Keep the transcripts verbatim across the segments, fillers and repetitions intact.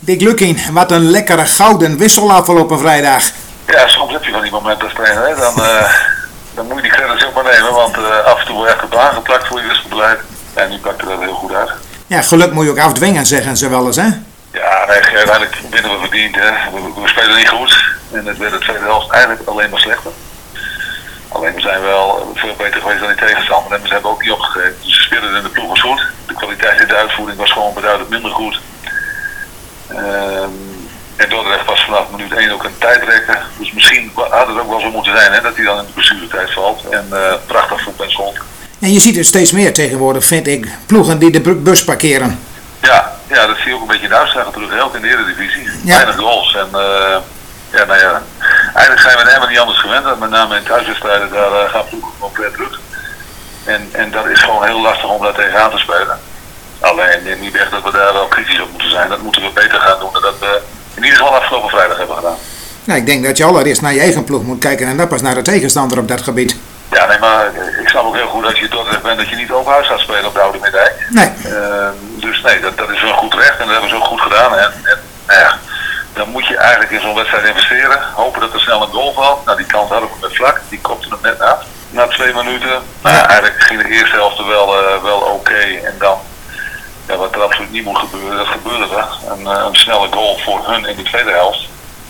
Dick Lukkien, wat een lekkere gouden wissel afgelopen vrijdag. Ja, soms heb je van die momenten als trainer, hè? Dan, uh, dan moet je die credits ook maar nemen, want uh, af en toe wordt echt op aangeplakt voor je wisselbeleid. En nu pakt er dat heel goed uit. Ja, geluk moet je ook afdwingen, zeggen ze wel eens, hè? Ja, nee, uiteindelijk winnen we verdiend, hè. We, we spelen niet goed. En het werd de tweede helft eigenlijk alleen maar slechter. Alleen we zijn wel veel beter geweest dan die tegenstander en we hebben ook niet opgegeven. Dus de speler in de ploeg was goed. De kwaliteit in de uitvoering was gewoon beduidend minder goed. Um, en Dordrecht was vanaf minuut één ook een tijdrekker. Dus misschien had het ook wel zo moeten zijn, hè, dat hij dan in de blessuretijd valt. En uh, prachtig voor Ben Scholt. En je ziet het steeds meer tegenwoordig, vind ik, ploegen die de bus parkeren. Ja, ja, dat zie je ook een beetje in de uitslagen terug, ook in de Eredivisie. Ja. Weinig goals. En uh, ja, nou ja, eigenlijk zijn we helemaal niet anders gewend. Met name in thuiswedstrijden, daar uh, gaan ploegen gewoon ver terug. En, en dat is gewoon heel lastig om daar tegenaan te spelen. Alleen niet echt dat we daar wel kritisch op moeten zijn. Dat moeten we beter gaan doen dan dat we in ieder geval afgelopen vrijdag hebben gedaan. Nou, ik denk dat je allereerst naar je eigen ploeg moet kijken en dan pas naar de tegenstander op dat gebied. Ja, nee, maar ik snap ook heel goed dat je Dordrecht bent dat je niet open huis gaat spelen op de Oude Middijk. Nee. Uh, dus nee, dat, dat is wel goed recht en dat hebben we zo goed gedaan. En, en nou ja, dan moet je eigenlijk in zo'n wedstrijd investeren. Hopen dat er snel een goal valt. Nou, die kans hadden we met Vlak. Die kopte hem net af. Na twee minuten. Nou ja, eigenlijk ging de eerste helft wel, uh, wel oké. Okay. En dan, ja, wat er absoluut niet moet gebeuren, dat gebeurde er. Een, uh, een snelle goal voor hun in de tweede helft.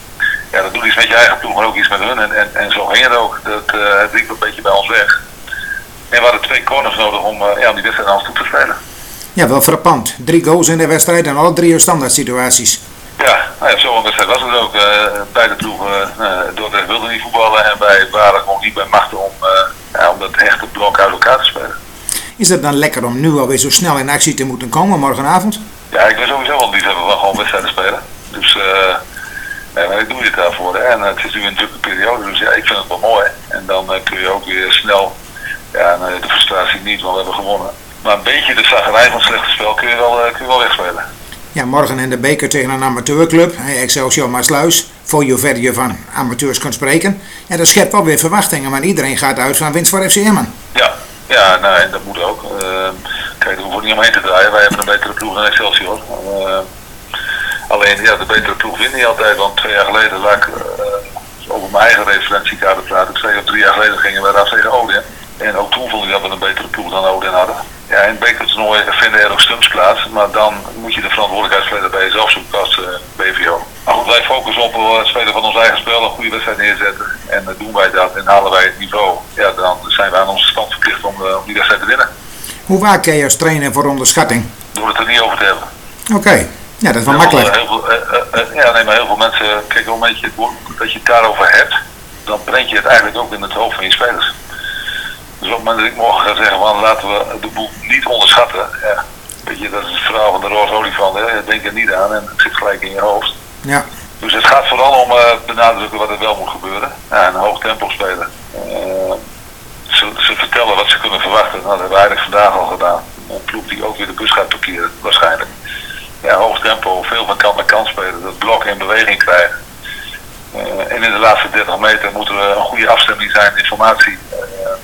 Ja, dat doet iets met je eigen ploeg, maar ook iets met hun. En, en, en zo ging het ook. Dat, uh, het liep een beetje bij ons weg. En we hadden twee corners nodig om, uh, ja, om die wedstrijd aan ons toe te spelen. Ja, wel frappant. Drie goals in de wedstrijd en alle drie standaard situaties. Ja, nou ja, zo'n wedstrijd was het ook. Uh, beide ploegen, uh, Dordrecht wilde niet voetballen en wij waren gewoon niet bij machten om, uh, ja, om dat hechte blok uit elkaar te spelen. Is het dan lekker om nu alweer zo snel in actie te moeten komen morgenavond? Ja, ik ben sowieso wel liefhebber van gewoon wedstrijden spelen. Dus uh, ja, maar ik doe het daarvoor. Hè. En het is nu een drukke periode, dus ja, ik vind het wel mooi. En dan uh, kun je ook weer snel, ja, nou, de frustratie niet, want we hebben gewonnen. Maar een beetje de zagerij van het slechte spel kun je wel, uh, kun je wel wegspelen. Ja, morgen in de beker tegen een amateurclub, Excelsior Maassluis, voor zover je van amateurs kunt spreken. Ja, dat schept wel weer verwachtingen, maar iedereen gaat uit van winst voor F C Emmen. Ja, ja, nou, en dat moet ook. Uh, kijk, er hoeft niet omheen te draaien, wij hebben een betere ploeg dan Excelsior. Uh, alleen, ja, de betere ploeg wint niet altijd, want twee jaar geleden laat ik uh, over mijn eigen referentiekader praten. Ik zei dat drie jaar geleden gingen we eraf tegen Odin. En ook toen vond ik dat we een betere ploeg dan Odin hadden. Ja, in het bekertoernooi vinden er ook stunts plaats, maar dan moet je de verantwoordelijkheidsspelen bij jezelf zoeken als uh, B V O. Maar goed, wij focussen op uh, het spelen van ons eigen spel, een goede wedstrijd neerzetten. En uh, doen wij dat en halen wij het niveau, ja, dan zijn wij aan onze stand verplicht om, uh, om die wedstrijd te winnen. Hoe vaak kan je als trainer voor onderschatting? Door het er niet over te hebben. Oké, okay. Ja, dat is wel heel makkelijk. Veel, heel veel, uh, uh, ja, nee, maar heel veel mensen, kijk wel een beetje dat je het daarover hebt, dan breng je het eigenlijk ook in het hoofd van je spelers. Dus op het moment dat ik morgen ga zeggen, van, laten we de boel niet onderschatten. Ja, weet je, dat is het verhaal van de roze olifant. Hè? Je denkt er niet aan en het zit gelijk in je hoofd. Ja. Dus het gaat vooral om uh, benadrukken wat er wel moet gebeuren. Ja, een hoog tempo spelen. Uh, ze, ze vertellen wat ze kunnen verwachten. Nou, dat hebben we eigenlijk vandaag al gedaan. Een ploeg die ook weer de bus gaat parkeren, waarschijnlijk. Ja, hoog tempo, veel van kant naar kant spelen. Dat blok in beweging krijgen. Uh, en in de laatste dertig meter moeten we een goede afstemming zijn, informatie. Uh,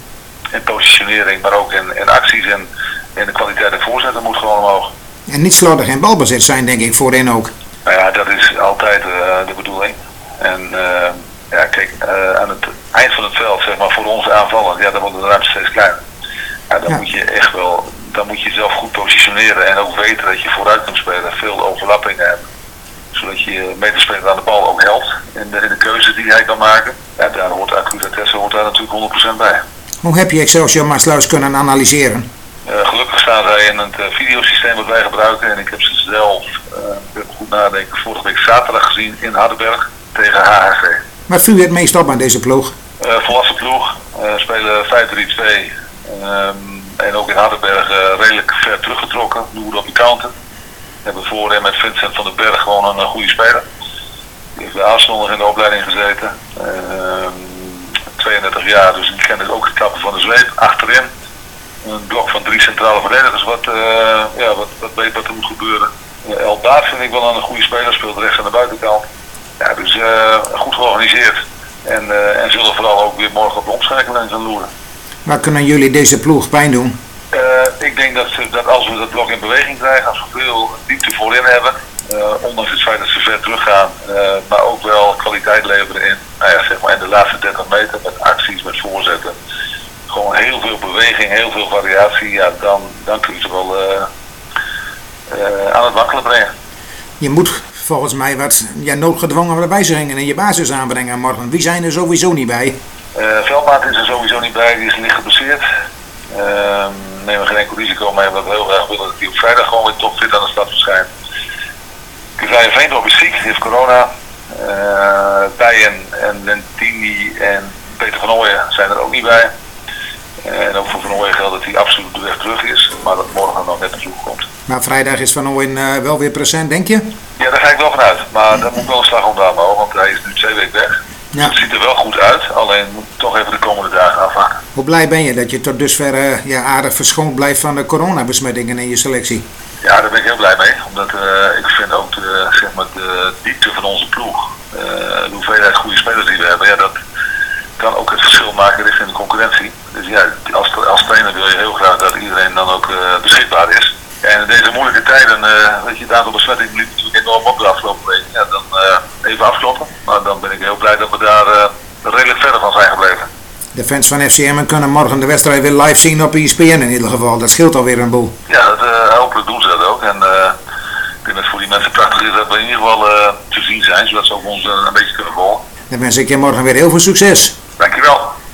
in positionering, maar ook in, in acties en in de kwaliteit en voorzetten moet gewoon omhoog. En niet slordig in balbezit zijn, denk ik, voorin ook. Nou ja, dat is altijd uh, de bedoeling. En uh, ja, kijk, uh, aan het eind van het veld, zeg maar, voor onze aanvallen, ja, dan wordt de ruimte steeds kleiner. Ja, dan ja. moet je echt wel, dan moet je jezelf goed positioneren en ook weten dat je vooruit kunt spelen, veel overlappingen hebt. Zodat je medespeler aan de bal ook helpt in de, in de keuzes die hij kan maken. Ja, daar hoort accuratesse hoort daar natuurlijk honderd procent bij. Hoe heb je Excelsior Maassluis kunnen analyseren? Uh, gelukkig staan zij in het uh, videosysteem wat wij gebruiken en ik heb ze zelf, uh, ik goed nadenken, vorige week zaterdag gezien in Hardenberg tegen H H C. Wat viel je het meest op aan deze ploeg? Uh, volwassen ploeg, uh, spelen vijf drie twee um, en ook in Hardenberg uh, redelijk ver teruggetrokken, doen we op de counter. We hebben voorin met Vincent van den Berg gewoon een, een goede speler. Die heeft bij Arsenal nog in de opleiding gezeten. Uh, tweeëndertig jaar, dus die kent ook het klappen van de zweep. Achterin een blok van drie centrale verdedigers wat, uh, ja, wat, wat weet wat er moet gebeuren. Uh, El Baat vind ik wel een goede speler, speelt rechts aan de buitenkant. Ja, dus uh, goed georganiseerd. En, uh, en zullen vooral ook weer morgen op de omschakeling gaan loeren. Waar kunnen jullie deze ploeg pijn doen? Uh, ik denk dat, dat als we dat blok in beweging krijgen, als we veel diepte voorin hebben, Uh, ondanks het feit dat ze ver teruggaan, uh, maar ook wel kwaliteit leveren in, nou ja, zeg maar in de laatste dertig meter met acties, met voorzetten. Gewoon heel veel beweging, heel veel variatie, ja, dan, dan kun je ze wel uh, uh, aan het wankelen brengen. Je moet volgens mij wat ja, noodgedwongen wijzigingen in je basis aanbrengen morgen. Wie zijn er sowieso niet bij? Uh, Veldmaat is er sowieso niet bij, die is licht geblesseerd. Uh, nemen we geen enkel risico mee, omdat we heel graag willen dat hij op vrijdag gewoon weer topfit aan de stad verschijnt. Kevin Veendorp is ziek, die heeft corona. Uh, Bijen en Lentini en Peter van Ooyen zijn er ook niet bij. Uh, en ook voor Van Ooyen geldt dat hij absoluut de weg terug is, maar dat morgen nog net te vroeg komt. Maar vrijdag is Van Ooyen uh, wel weer present, denk je? Ja, daar ga ik wel vanuit. Maar daar moet ik wel een slag om houden, want hij is nu twee weken weg. Ja. Het ziet er wel goed uit, alleen moet ik toch even de komende dagen afwachten. Hoe blij ben je dat je tot dusver uh, ja, aardig verschoond blijft van de coronabesmettingen in je selectie? Ja, daar ben ik heel blij mee. Omdat uh, ik vind ook de, zeg maar de diepte van onze ploeg, uh, de hoeveelheid goede spelers die we hebben, ja, dat kan ook het verschil maken richting de concurrentie. Dus ja, als, als trainer wil je heel graag dat iedereen dan ook uh, beschikbaar is. Ja, en in deze moeilijke tijden, uh, weet je, het aantal besmettingen liep natuurlijk enorm op de afgelopen weken. Ja, dan uh, even afkloppen. Maar dan ben ik heel blij dat we daar uh, redelijk verder van zijn gebleven. De fans van F C Emmen kunnen morgen de wedstrijd weer live zien op E S P N in ieder geval. Dat scheelt alweer een boel. Ja, dat, uh, hopelijk doen ze dat ook. En uh, ik denk dat het voor die mensen prachtig is dat we in ieder geval uh, te zien zijn, zodat ze ook ons uh, een beetje kunnen volgen. Dan wens ik je morgen weer heel veel succes.